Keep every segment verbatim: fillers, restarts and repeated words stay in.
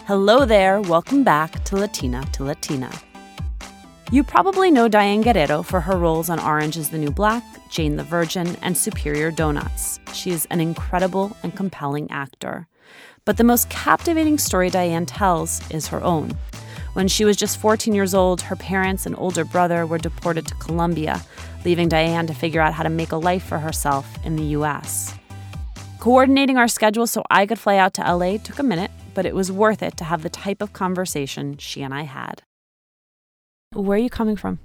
Hello there, welcome back to Latina to Latina. You probably know Diane Guerrero for her roles on Orange is the New Black, Jane the Virgin, and Superior Donuts. She is an incredible and compelling actor. But the most captivating story Diane tells is her own. When she was just fourteen years old, her parents and older brother were deported to Colombia, leaving Diane to figure out how to make a life for herself in the U S. Coordinating our schedule so I could fly out to L A took a minute, but it was worth it to have the type of conversation she and I had. Where are you coming from?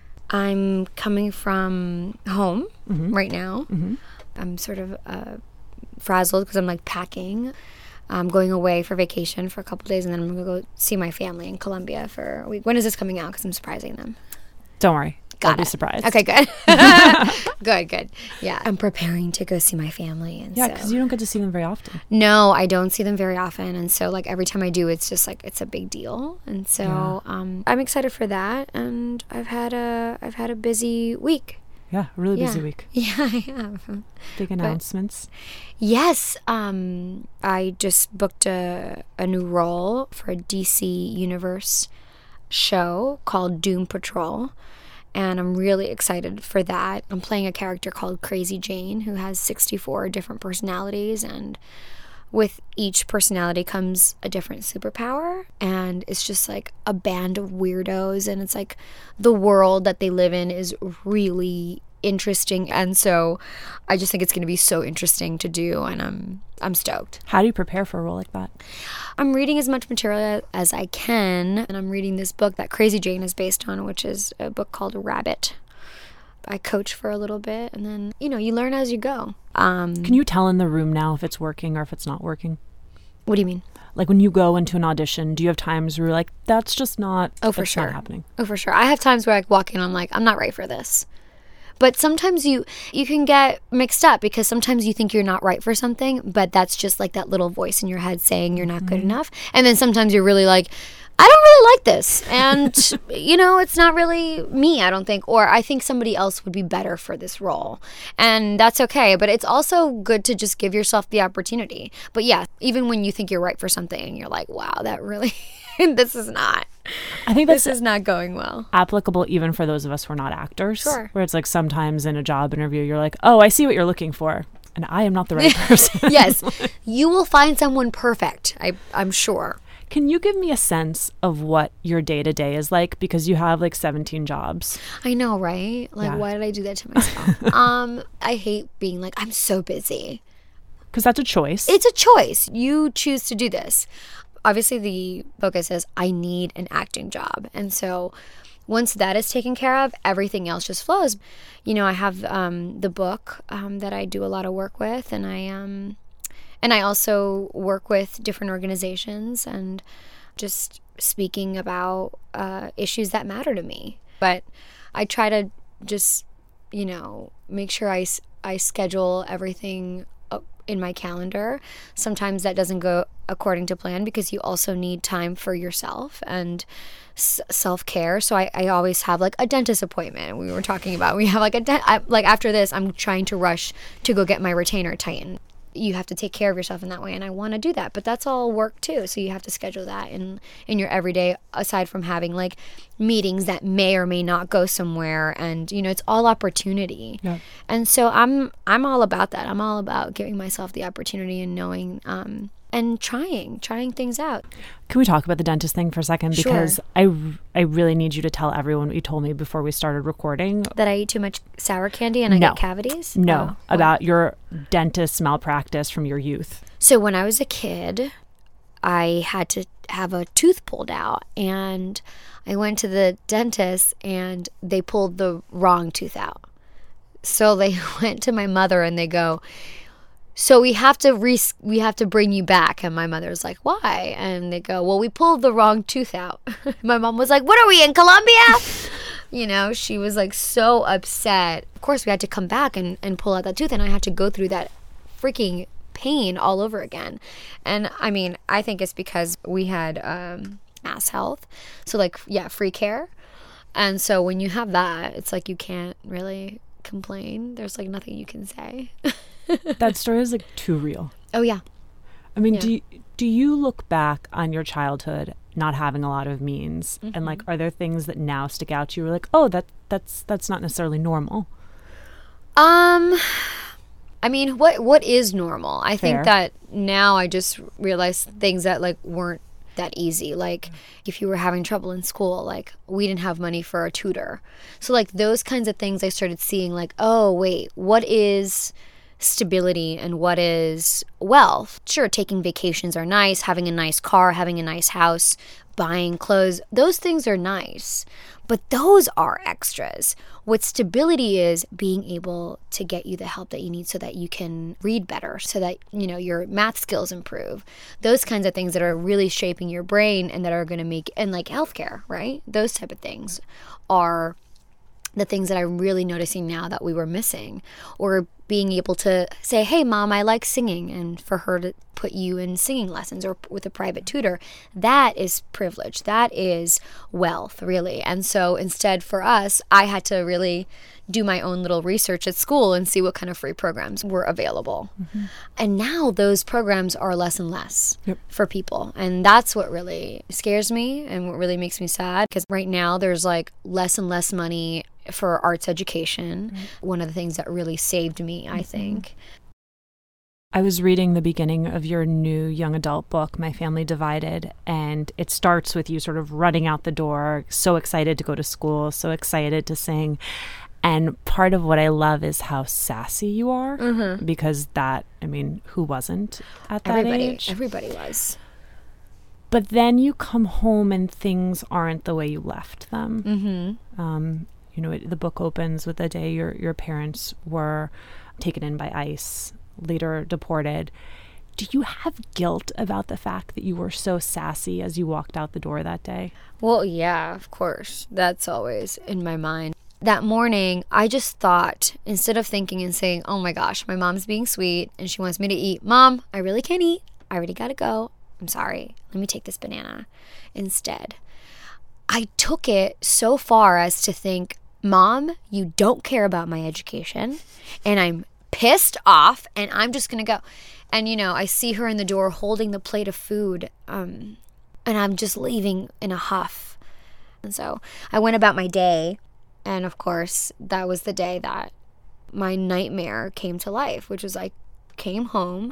I'm coming from home mm-hmm. right now. Mm-hmm. I'm sort of uh, frazzled because I'm like packing. I'm going away for vacation for a couple days, and then I'm going to go see my family in Colombia for a week. When is this coming out? Because I'm surprising them. Don't worry. Got I'll it. be surprised. Okay, good. good, good. Yeah, I'm preparing to go see my family. And yeah, so. because you don't get to see them very often. No, I don't see them very often. And so, like, every time I do, it's just, like, it's a big deal. And so yeah. um, I'm excited for that. And I've had a, I've had a busy week. Yeah, a really busy yeah. week. Yeah, I have. Big announcements. But, yes. Um, I just booked a, a new role for a D C Universe show called Doom Patrol. And I'm really excited for that. I'm playing a character called Crazy Jane who has sixty-four different personalities, and with each personality comes a different superpower, and it's just like a band of weirdos, and it's like the world that they live in is really interesting, and so I just think it's going to be so interesting to do, and I'm I'm stoked. How do you prepare for a role like that? I'm reading as much material as I can, and I'm reading this book that Crazy Jane is based on, which is a book called Rabbit. I coach for a little bit, and then, you know, you learn as you go. Um, Can you tell in the room now if it's working or if it's not working? What do you mean? Like when you go into an audition, do you have times where you're like, that's just not, oh, for that's sure. not happening? Oh, for sure. I have times where I walk in, I'm like, I'm not right for this. But sometimes you you can get mixed up because sometimes you think you're not right for something, but that's just like that little voice in your head saying you're not mm-hmm. good enough. And then sometimes you're really like, I don't really like this. And, you know, it's not really me, I don't think. Or I think somebody else would be better for this role. And that's okay. But it's also good to just give yourself the opportunity. But yeah, even when you think you're right for something, you're like, wow, that really, this is not. I think this is not going well. Applicable even for those of us who are not actors. Sure. Where it's like sometimes in a job interview, you're like, oh, I see what you're looking for. And I am not the right person. Yes. You will find someone perfect, I, I'm sure. Can you give me a sense of what your day-to-day is like? Because you have like seventeen jobs. I know, right? Like, yeah. Why did I do that to myself? um, I hate being like, I'm so busy. Because that's a choice. It's a choice. You choose to do this. Obviously, the focus is I need an acting job. And so once that is taken care of, everything else just flows. You know, I have um, the book um, that I do a lot of work with, and I um, and I also work with different organizations and just speaking about uh, issues that matter to me. But I try to just, you know, make sure I, I schedule everything in my calendar. Sometimes that doesn't go according to plan because you also need time for yourself and s- self-care. So I, I always have like a dentist appointment. We were talking about, we have like a, de- I, like after this, I'm trying to rush to go get my retainer tightened. You have to take care of yourself in that way, and I want to do that, but that's all work too, so you have to schedule that in in your everyday, aside from having like meetings that may or may not go somewhere, and you know, it's all opportunity. Yeah. And so I'm I'm all about that. I'm all about giving myself the opportunity and knowing um and trying trying things out. Can we talk about the dentist thing for a second? Because Sure. I, I really need you to tell everyone what you told me before we started recording. That I eat too much sour candy and I No. get cavities? No, Oh, about your dentist malpractice from your youth. So when I was a kid, I had to have a tooth pulled out, and I went to the dentist and they pulled the wrong tooth out. So they went to my mother and they go, so we have to re- we have to bring you back. And my mother's like, why? And they go, well, we pulled the wrong tooth out. My mom was like, what are we in Colombia? You know, she was like so upset. Of course, we had to come back and, and pull out that tooth, and I had to go through that freaking pain all over again. And I mean, I think it's because we had um, Mass Health. So like, yeah, free care. And so when you have that, it's like you can't really complain. There's like nothing you can say. That story is like too real. Oh, yeah. I mean, Yeah. do you, Do you look back on your childhood not having a lot of means, mm-hmm. and like, are there things that now stick out to you? Or like, oh, that that's that's not necessarily normal? Um, I mean, what what is normal? I Fair. think that now I just realize things that like weren't that easy. Like if you were having trouble in school, like we didn't have money for a tutor. So like those kinds of things I started seeing like, oh, wait, what is stability and what is wealth? Sure, taking vacations are nice, having a nice car, having a nice house, buying clothes, those things are nice. But those are extras. What stability is being able to get you the help that you need so that you can read better, so that, you know, your math skills improve. Those kinds of things that are really shaping your brain and that are going to make, and like healthcare, right? Those type of things are the things that I'm really noticing now that we were missing. Or being able to say, hey, Mom, I like singing, and for her to put you in singing lessons or with a private tutor, that is privilege. That is wealth, really. And so instead for us, I had to really do my own little research at school and see what kind of free programs were available. Mm-hmm. And now those programs are less and less yep. for people. And that's what really scares me and what really makes me sad, because right now there's like less and less money for arts education. Mm-hmm. One of the things that really saved me, I think. I was reading the beginning of your new young adult book, My Family Divided, and it starts with you sort of running out the door, so excited to go to school, so excited to sing. And part of what I love is how sassy you are, mm-hmm. because that, I mean, who wasn't at that everybody, age? Everybody was. But then you come home and things aren't the way you left them. Mm-hmm. Um, you know, it, the book opens with the day your, your parents were taken in by ICE, later deported. Do you have guilt about the fact that you were so sassy as you walked out the door that day? Well, yeah, of course. That's always in my mind. That morning, I just thought, instead of thinking and saying, oh my gosh, my mom's being sweet and she wants me to eat. Mom, I really can't eat. I already gotta go. I'm sorry. Let me take this banana. Instead, I took it so far as to think, Mom, you don't care about my education, and I'm pissed off, and I'm just gonna go. And, you know, I see her in the door holding the plate of food, um, and I'm just leaving in a huff. And so I went about my day. And of course, that was the day that my nightmare came to life, which was I came home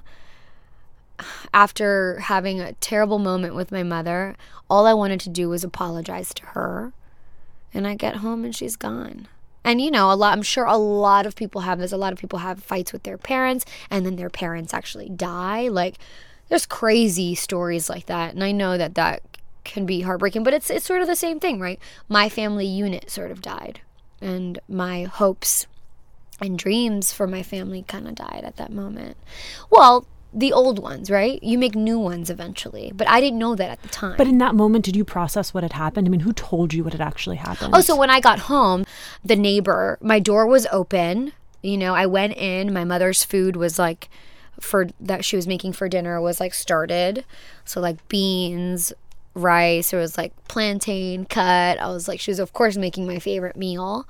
after having a terrible moment with my mother. All I wanted to do was apologize to her. And I get home and she's gone. And, you know, a lot, I'm sure a lot of people have this. A lot of people have fights with their parents, and then their parents actually die. Like, there's crazy stories like that. And I know that that can be heartbreaking, but it's it's sort of the same thing, right? My family unit sort of died, and my hopes and dreams for my family kind of died at that moment. Well, the old ones, right? You make new ones eventually, but I didn't know that at the time. But in that moment, did you process what had happened? I mean, who told you what had actually happened? Oh, so when I got home, the neighbor, my door was open. You know, I went in, my mother's food was like, for that she was making for dinner was like started. So like beans, rice, there was like plantain cut. I was like, she was of course making my favorite meal.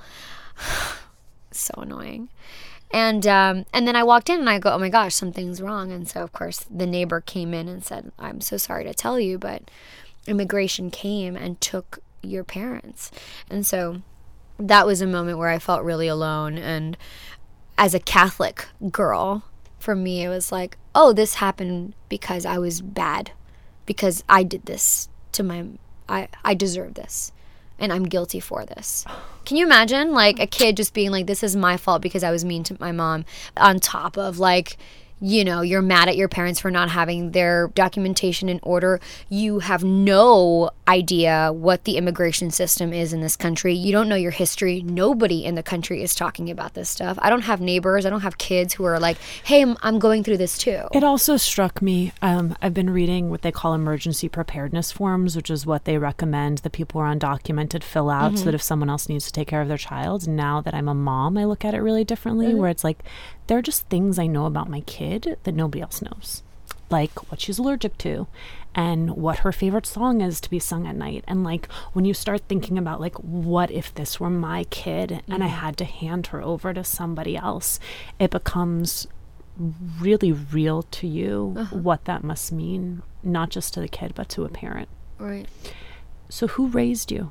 So annoying. And um, and then I walked in and I go, oh my gosh, something's wrong. And so of course the neighbor came in and said, I'm so sorry to tell you, but immigration came and took your parents. And so that was a moment where I felt really alone. And as a Catholic girl, for me it was like, oh, this happened because I was bad, because I did this to my, I, I deserve this, and I'm guilty for this. Can you imagine, like, a kid just being like, this is my fault because I was mean to my mom, on top of, like, you know, you're mad at your parents for not having their documentation in order. You have no idea what the immigration system is in this country. You don't know your history. Nobody in the country is talking about this stuff. I don't have neighbors. I don't have kids who are like, hey, I'm, I'm going through this too. It also struck me, um, I've been reading what they call emergency preparedness forms, which is what they recommend the people who are undocumented fill out mm-hmm. so that if someone else needs to take care of their child. Now that I'm a mom, I look at it really differently, mm-hmm. where it's like, there are just things I know about my kid that nobody else knows, like what she's allergic to and what her favorite song is to be sung at night. And like when you start thinking about like, what if this were my kid mm-hmm. and I had to hand her over to somebody else, it becomes really real to you Uh-huh. what that must mean, not just to the kid, but to a parent. Right. So who raised you?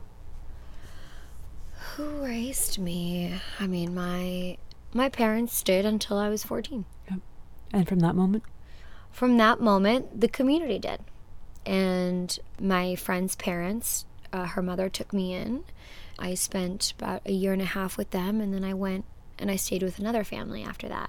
Who raised me? I mean, my my parents did until I was fourteen. Yep. And from that moment? From that moment, the community did. And my friend's parents, uh, her mother took me in. I spent about a year and a half with them, and then I went and I stayed with another family after that.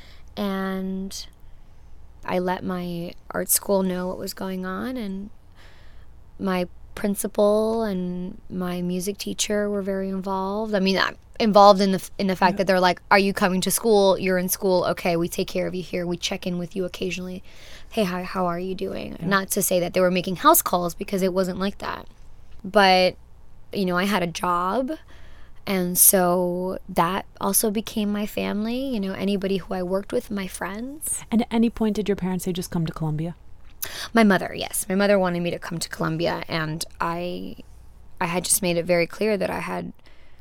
And I let my art school know what was going on, and my principal and my music teacher were very involved. I mean, I'm involved in the in the fact Yeah. that they're like, are you coming to school? You're in school. Okay, we take care of you here. We check in with you occasionally. Hey, how, how are you doing? Yeah. Not to say that they were making house calls, because it wasn't like that. But, you know, I had a job. And so that also became my family. You know, anybody who I worked with, my friends. And at any point did your parents say, just come to Columbia? My mother, yes. My mother wanted me to come to Columbia, and I I had just made it very clear that I had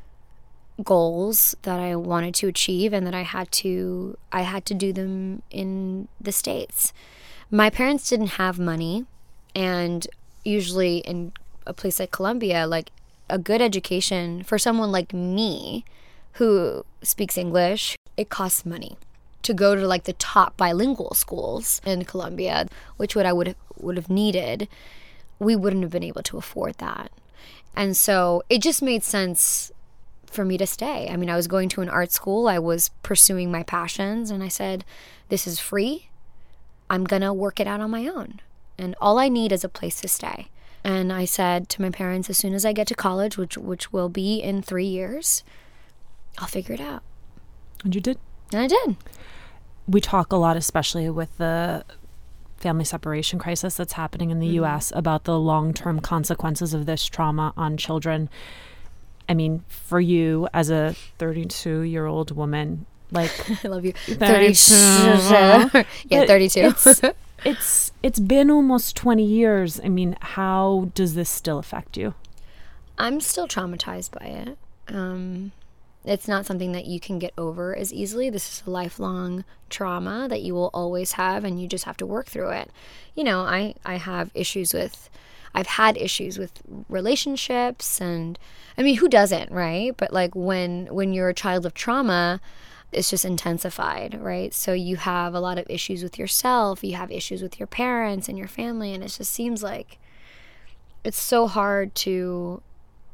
goals that I wanted to achieve, and that I had to I had to do them in the States. My parents didn't have money, and usually in a place like Columbia, like a good education for someone like me who speaks English, it costs money to go to like the top bilingual schools in Columbia, which what I would would have needed. We wouldn't have been able to afford that. And so it just made sense for me to stay. I mean, I was going to an art school. I was pursuing my passions, and I said, this is free. I'm going to work it out on my own. And all I need is a place to stay. And I said to my parents, as soon as I get to college, which which will be in three years, I'll figure it out. And you did? And I did. We talk a lot, especially with the family separation crisis that's happening in the Mm-hmm. U S, about the long-term consequences of this trauma on children. I mean, for you as a thirty-two-year-old woman, like... I love you. Thanks. thirty-two. Yeah, But thirty-two. It's, it's it's been almost twenty years. I mean, how does this still affect you? I'm still traumatized by it. Um, it's not something that you can get over as easily. This is a lifelong trauma that you will always have, and you just have to work through it. You know, I, I have issues with, I've had issues with relationships, and I mean, who doesn't, right? But like when when you're a child of trauma, it's just intensified, right? So you have a lot of issues with yourself, you have issues with your parents and your family, and it just seems like it's so hard to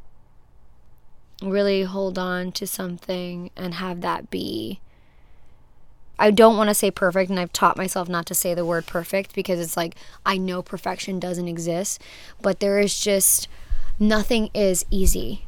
really hold on to something and have that be, I don't want to say perfect, and I've taught myself not to say the word perfect, because it's like, I know perfection doesn't exist, but there is just, nothing is easy.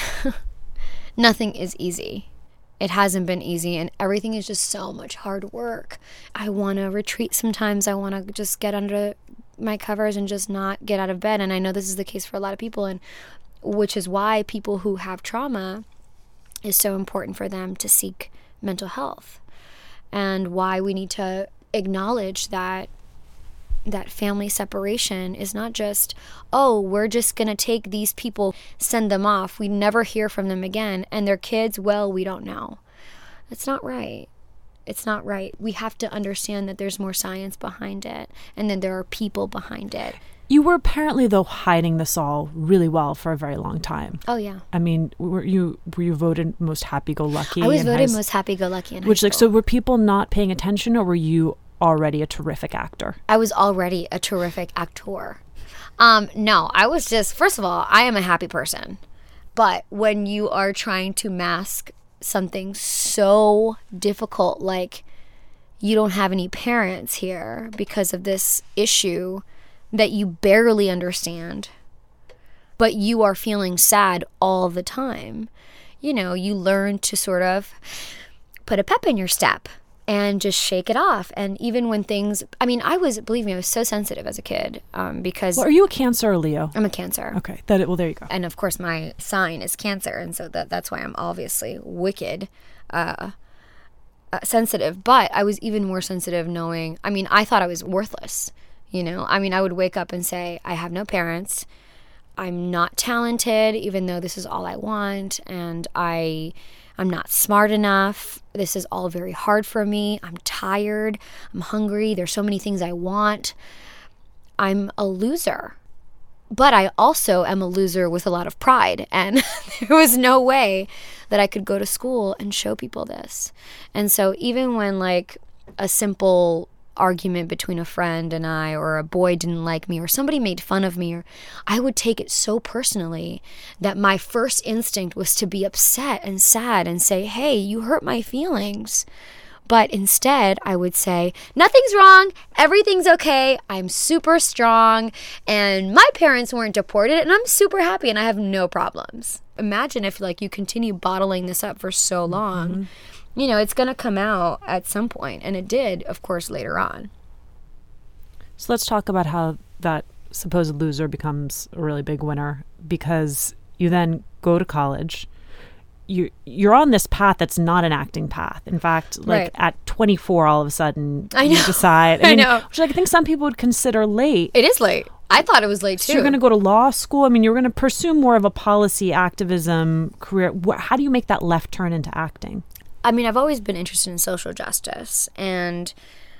Nothing is easy. It hasn't been easy, and everything is just so much hard work. I want to retreat sometimes. I want to just get under my covers and just not get out of bed. And I know this is the case for a lot of people, and which is why people who have trauma, is so important for them to seek mental health, and why we need to acknowledge that that family separation is not just, oh, we're just going to take these people, send them off, we never hear from them again, and their kids, well, we don't know. That's not right. It's not right. We have to understand that there's more science behind it, and that there are people behind it. You were apparently, though, hiding this all really well for a very long time. Oh, yeah. I mean, were you were you voted most happy-go-lucky? I was in voted high most happy-go-lucky in high Which, like, so school. were people not paying attention, or were you already a terrific actor? I was already a terrific actor. Um, no, I was just, first of all, I am a happy person. But when you are trying to mask something so difficult, like you don't have any parents here because of this issue that you barely understand, but you are feeling sad all the time, you know, you learn to sort of put a pep in your step and just shake it off. And even when things, I mean, I was, believe me, I was so sensitive as a kid, um, because Well, are you a Cancer or Leo? I'm a Cancer. Okay, that well, there you go. And of course my sign is Cancer, and so that that's why I'm obviously wicked uh, uh, sensitive. But I was even more sensitive knowing, I mean, I thought I was worthless, you know? I mean, I would wake up and say, I have no parents, I'm not talented, even though this is all I want, and I I'm not smart enough. This is all very hard for me. I'm tired. I'm hungry. There's so many things I want. I'm a loser. But I also am a loser with a lot of pride. And there was no way that I could go to school and show people this. And so even when like a simple argument between a friend and I, or a boy didn't like me, or somebody made fun of me, or I would take it so personally that my first instinct was to be upset and sad and say, hey, you hurt my feelings. But instead, I would say, nothing's wrong, everything's okay, I'm super strong, and my parents weren't deported, and I'm super happy, and I have no problems. Imagine if like you continue bottling this up for so long. Mm-hmm. You know, it's going to come out at some point, and it did, of course, later on. So let's talk about how that supposed loser becomes a really big winner, because you then go to college. You, you're on this path that's not an acting path. In fact, like right. at twenty-four, all of a sudden, I know. you decide. I, mean, I know. Which I think some people would consider late. It is late. I thought it was late, too. So you're going to go to law school? I mean, you're going to pursue more of a policy activism career. How do you make that left turn into acting? I mean, I've always been interested in social justice, and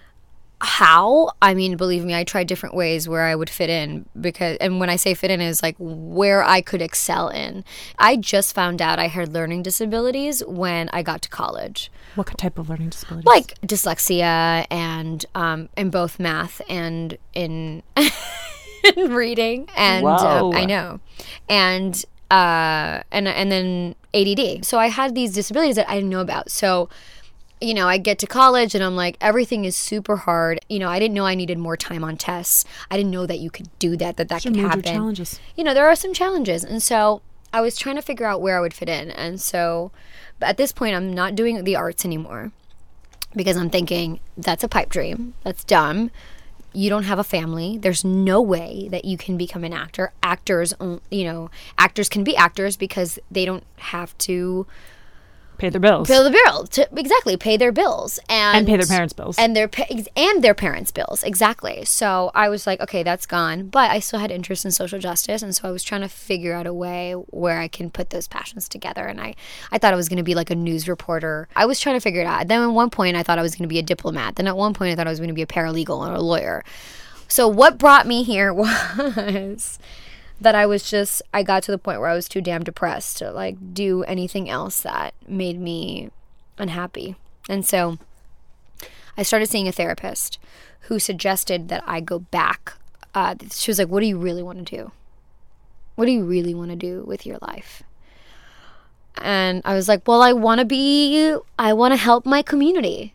how? I mean, believe me, I tried different ways where I would fit in, because, and when I say fit in is like where I could excel in. I just found out I had learning disabilities when I got to college. What type of learning disabilities? Like dyslexia, and um, in both math and in, in reading, and uh, I know, and uh, and and then A D D. So I had these disabilities that I didn't know about. So, you know, I get to college and I'm like, everything is super hard. You know, I didn't know I needed more time on tests. I didn't know that you could do that, that that could major happen. Challenges. You know, there are some challenges. And so I was trying to figure out where I would fit in. And so, but at this point, I'm not doing the arts anymore, because I'm thinking that's a pipe dream. That's dumb. You don't have a family. There's no way that you can become an actor. Actors, you know, actors can be actors because they don't have to pay their bills. Pay the bill. To, exactly, pay their bills and, and pay their parents' bills. And their and their parents' bills. Exactly. So I was like, okay, that's gone. But I still had interest in social justice, and so I was trying to figure out a way where I can put those passions together. And I, I thought I was going to be like a news reporter. I was trying to figure it out. Then at one point, I thought I was going to be a diplomat. Then at one point, I thought I was going to be a paralegal or a lawyer. So what brought me here was that I was just, I got to the point where I was too damn depressed to like do anything else that made me unhappy. And so I started seeing a therapist who suggested that I go back. Uh, she was like, what do you really want to do? What do you really want to do with your life? And I was like, well, I want to be, I want to help my community.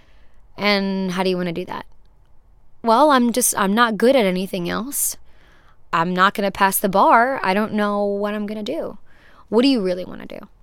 And how do you want to do that? Well, I'm just, I'm not good at anything else. I'm not going to pass the bar. I don't know what I'm going to do. What do you really want to do?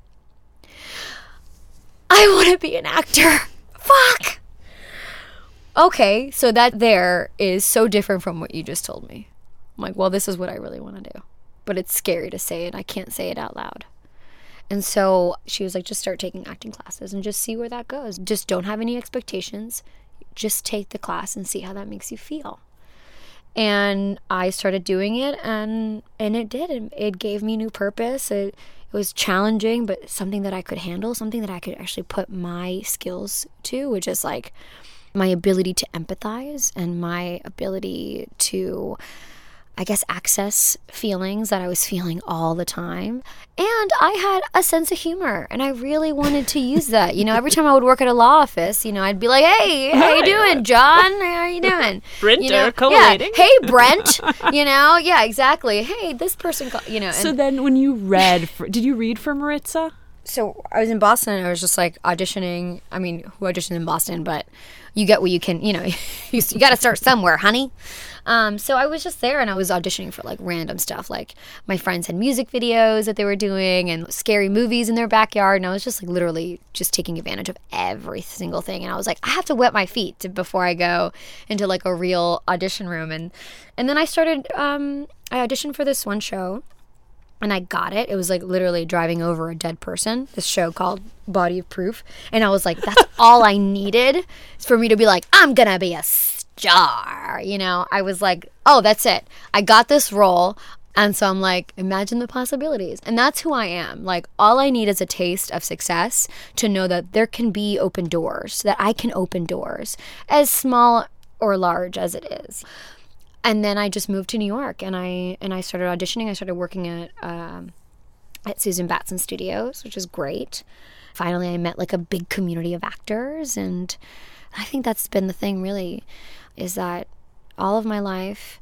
I want to be an actor. Fuck. Okay, so that there is so different from what you just told me. I'm like, well, this is what I really want to do. But it's scary to say it. I can't say it out loud. And so she was like, just start taking acting classes and just see where that goes. Just don't have any expectations. Just take the class and see how that makes you feel. And I started doing it, and and it did. It, it gave me new purpose. It, it was challenging, but something that I could handle, something that I could actually put my skills to, which is like my ability to empathize and my ability to, I guess, access feelings that I was feeling all the time. And I had a sense of humor, and I really wanted to use that. You know, every time I would work at a law office, you know, I'd be like, hey, how you doing, John? How are you doing? Brent, you know, collating. Yeah. Hey, Brent. You know, yeah, exactly. Hey, this person, call, you know. And so then when you read, for, did you read for Maritza? So I was in Boston, and I was just like auditioning. I mean, who auditioned in Boston? But you get what you can, you know, you, you got to start somewhere, honey. Um, so I was just there, and I was auditioning for like random stuff. Like my friends had music videos that they were doing and scary movies in their backyard. And I was just like literally just taking advantage of every single thing. And I was like, I have to wet my feet to, before I go into like a real audition room. And, and then I started, um, I auditioned for this one show. And I got it. It was like literally driving over a dead person, this show called Body of Proof. And I was like, that's all I needed for me to be like, I'm going to be a star. You know, I was like, oh, that's it. I got this role. And so I'm like, imagine the possibilities. And that's who I am. Like, all I need is a taste of success to know that there can be open doors, that I can open doors, as small or large as it is. And then I just moved to New York, and I and I started auditioning. I started working at um, at Susan Batson Studios, which is great. Finally, I met like a big community of actors, and I think that's been the thing really, is that all of my life,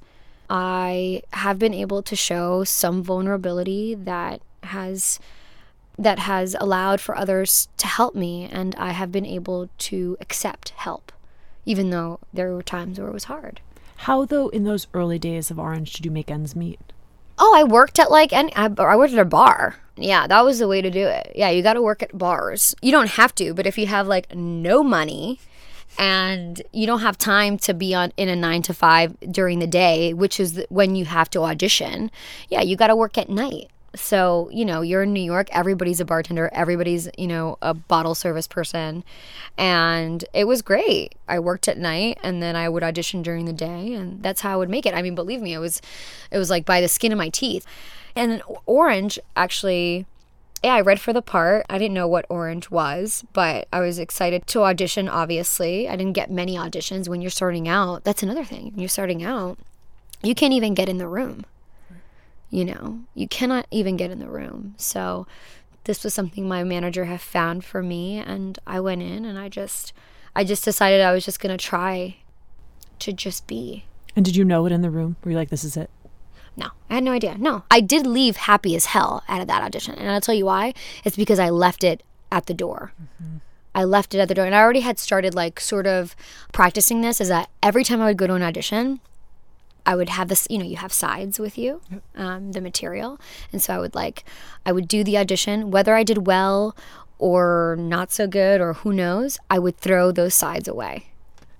I have been able to show some vulnerability that has that has allowed for others to help me, and I have been able to accept help, even though there were times where it was hard. How, though, in those early days of Orange, did you make ends meet? Oh, I worked at like, and I, I worked at a bar. Yeah, that was the way to do it. Yeah, you got to work at bars. You don't have to, but if you have like no money and you don't have time to be on in a nine to five during the day, which is when you have to audition, yeah, you got to work at night. So, you know, you're in New York, everybody's a bartender, everybody's, you know, a bottle service person. And it was great. I worked at night, and then I would audition during the day, and that's how I would make it. I mean, believe me, it was it was like by the skin of my teeth. And Orange, actually, yeah, I read for the part. I didn't know what Orange was, but I was excited to audition, obviously. I didn't get many auditions when you're starting out. That's another thing. When you're starting out, you can't even get in the room. You know, you cannot even get in the room. So this was something my manager had found for me, and I went in and I just, I just decided I was just going to try to just be. And did you know it in the room? Were you like, this is it? No, I had no idea. No, I did leave happy as hell out of that audition. And I'll tell you why. It's because I left it at the door. Mm-hmm. I left it at the door. And I already had started like sort of practicing this, is that every time I would go to an audition, I would have this, you know, you have sides with you, yep. um, the material. And so I would like, I would do the audition, whether I did well or not so good or who knows, I would throw those sides away.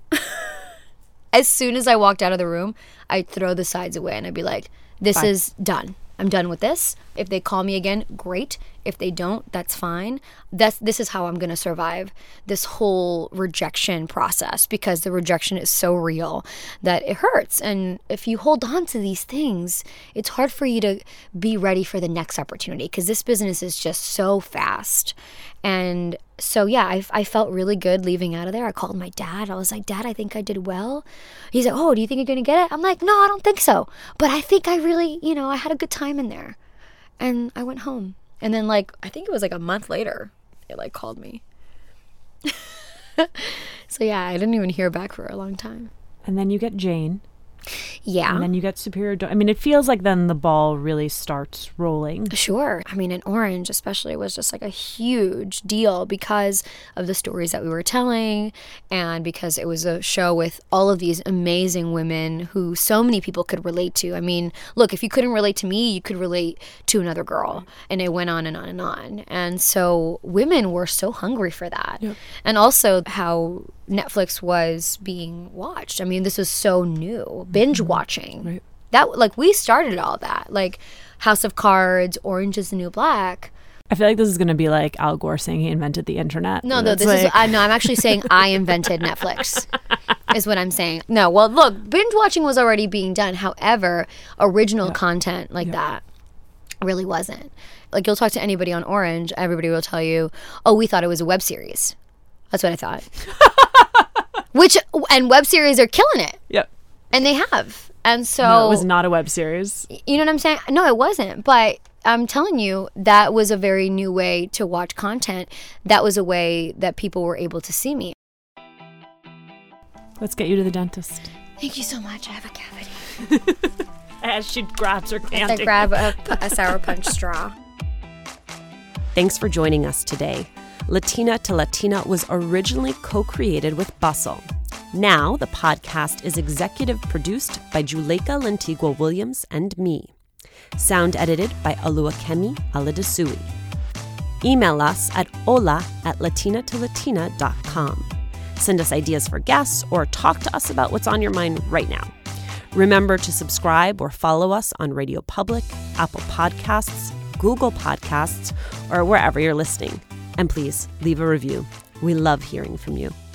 As soon as I walked out of the room, I'd throw the sides away and I'd be like, this Bye. is done. I'm done with this. If they call me again, great. If they don't, that's fine. That's this is how I'm going to survive this whole rejection process, because the rejection is so real that it hurts. And if you hold on to these things, it's hard for you to be ready for the next opportunity, because this business is just so fast. And so, yeah, I, I felt really good leaving out of there. I called my dad. I was like, Dad, I think I did well. He's like, oh, do you think you're going to get it? I'm like, no, I don't think so. But I think I really, you know, I had a good time in there. And I went home. And then, like, I think it was like a month later, it, like, called me. So, yeah, I didn't even hear back for a long time. And then you get Jane. Yeah. And then you get Superior Donuts. I mean, it feels like then the ball really starts rolling. Sure. I mean, in Orange especially was just like a huge deal because of the stories that we were telling, and because it was a show with all of these amazing women who so many people could relate to. I mean, look, if you couldn't relate to me, you could relate to another girl. And it went on and on and on. And so women were so hungry for that. Yep. And also how Netflix was being watched. I mean, this was so new. Binge watching. Right. That, like, we started all that. Like House of Cards, Orange is the New Black. I feel like this is going to be like Al Gore saying he invented the internet. No, no, this like... is, I, no, I'm actually saying I invented Netflix is what I'm saying. No, well, look, binge watching was already being done. However, original yeah. content like yeah. that really wasn't. Like, you'll talk to anybody on Orange, everybody will tell you, oh, we thought it was a web series. That's what I thought. Which, and web series are killing it. Yep. And they have. And so. No, it was not a web series. You know what I'm saying? No, it wasn't. But I'm telling you, that was a very new way to watch content. That was a way that people were able to see me. Let's get you to the dentist. Thank you so much. I have a cavity. As she grabs her candy. As I grab a, a Sour Punch straw. Thanks for joining us today. Latina to Latina was originally co-created with Bustle. Now, the podcast is executive produced by Juleka Lantigua Williams and me. Sound edited by Oluwakemi Aladasui. Email us at hola at latina to latina dot com. Send us ideas for guests or talk to us about what's on your mind right now. Remember to subscribe or follow us on Radio Public, Apple Podcasts, Google Podcasts, or wherever you're listening. And please leave a review. We love hearing from you.